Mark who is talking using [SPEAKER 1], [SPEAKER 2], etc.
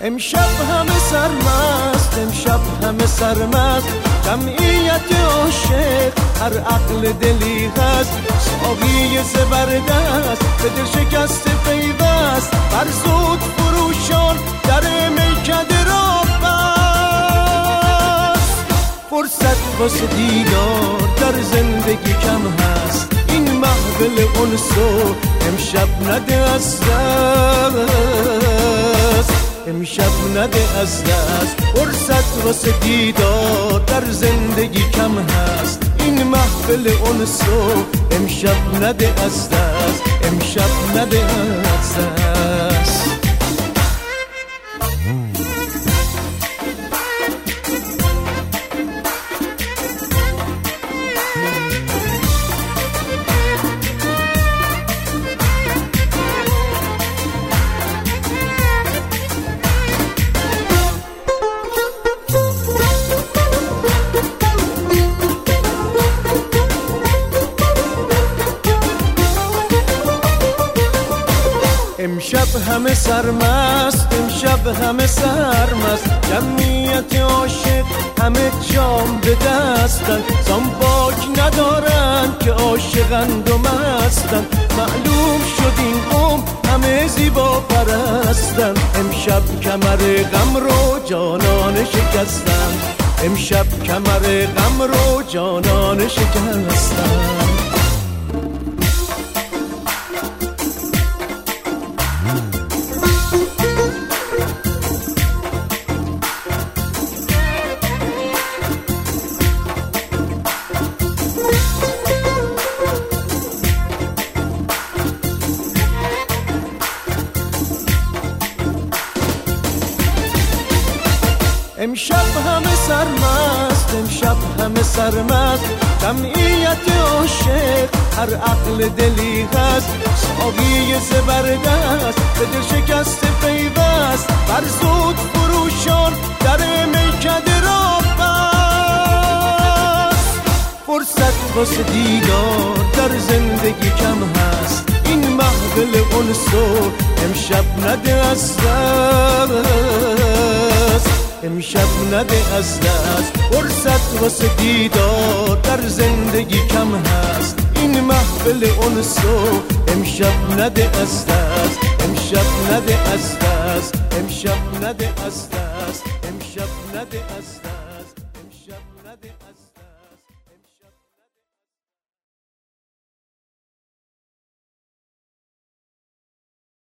[SPEAKER 1] امشب همه سرمست، امشب همه سرمست، جمعیت عاشق هر عقل دلی هست. ساقی زبردست به دل شکست پیوست، فرزود فروشان در میکده را بست. فرصت واسه دیدار در زندگی کم هست، این محفل انسو امشب نده از دست، امشب نده از دست. فرصت واسه دیدار در زندگی کم هست، این محفل انسو امشب نده از دست، امشب نده از دست. امشب همه سرمست، امشب همه سرمست، جمعیت عاشق همه جام به دستن. زنباک ندارن که عاشقند و مستن، معلوم شد این قوم همه زیبا پرستن. امشب کمر غم رو جانان شکستن، امشب کمر غم رو جانان شکستن. امشب همه سرمست، امشب همه سرمست، جمعیت عاشق هر عقل دلی هست. ساقی زبردست به دل شکست پیوست، فرزود فروشان در میکده را بست. فرصت واسه دیدار در زندگی کم هست، این محفل انسو امشب نده از دست، امشب نده از دست. فرصت واسه دیدار در زندگی کم هست، این محفل انسو امشب نده از دست، امشب نده از دست، امشب نده از دست، امشب نده از دست، امشب نده از دست.